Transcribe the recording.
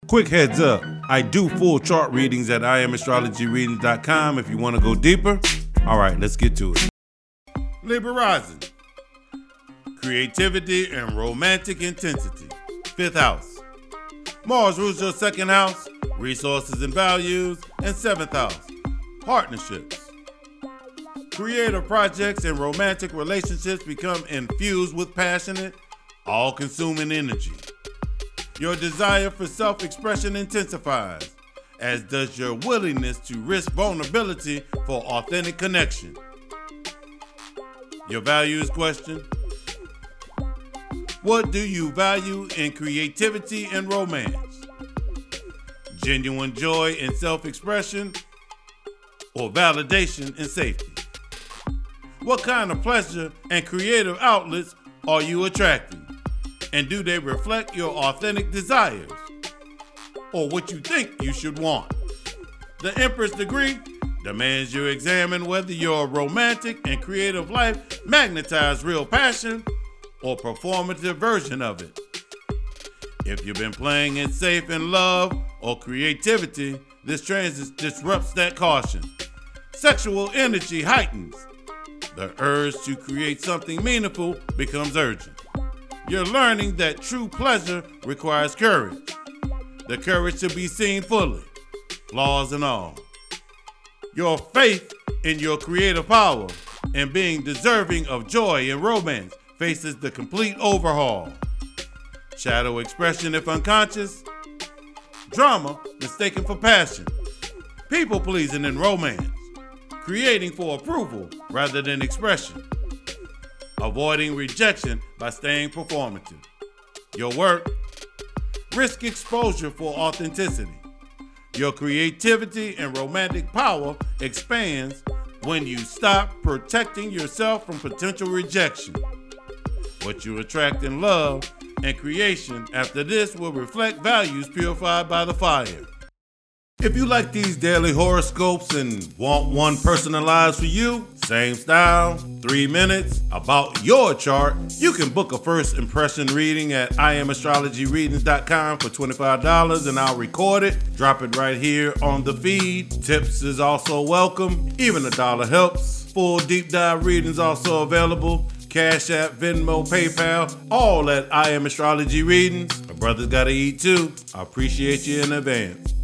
Quick heads up, I do full chart readings at IamAstrologyReadings.com if you want to go deeper. All right, let's get to it. Libra rising. Creativity and romantic intensity. 5th house. Mars rules your 2nd house, resources and values, and 7th house, partnerships. Creative projects and romantic relationships become infused with passionate, all-consuming energy. Your desire for self-expression intensifies, as does your willingness to risk vulnerability for authentic connection. Your values question: what do you value in creativity and romance? Genuine joy in self-expression or validation and safety? What kind of pleasure and creative outlets are you attracting? And do they reflect your authentic desires or what you think you should want? The Empress degree demands you examine whether your romantic and creative life magnetize real passion or performative version of it. If you've been playing it safe in love or creativity, this transit disrupts that caution. Sexual energy heightens. The urge to create something meaningful becomes urgent. You're learning that true pleasure requires courage. The courage to be seen fully, flaws and all. Your faith in your creative power and being deserving of joy and romance faces the complete overhaul. Shadow expression if unconscious. Drama mistaken for passion. People pleasing in romance. Creating for approval rather than expression. Avoiding rejection by staying performative. Your work, risk exposure for authenticity. Your creativity and romantic power expands when you stop protecting yourself from potential rejection. What you attract in love and creation after this will reflect values purified by the fire. If you like these daily horoscopes and want one personalized for you, same style, 3 minutes, about your chart, you can book a first impression reading at IamAstrologyReadings.com for $25 and I'll record it, drop it right here on the feed. Tips is also welcome, even $1 helps. Full deep dive readings also available. Cash App, Venmo, PayPal, all at I Am Astrology Readings. My brother's gotta eat too. I appreciate you in advance.